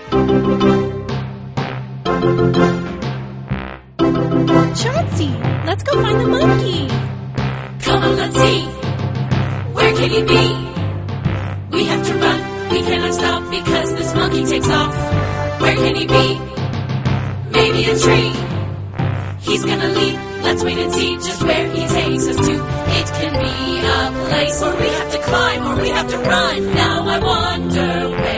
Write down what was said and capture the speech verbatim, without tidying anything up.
Chauncey, let's go find the monkey. Come on, let's see. Where can he be? We have to run. We cannot stop because this monkey takes off. Where can he be? Maybe a tree. He's gonna leap. Let's wait and see just where he takes us to. It can be a place where we have to climb or we have to run. Now I wonder where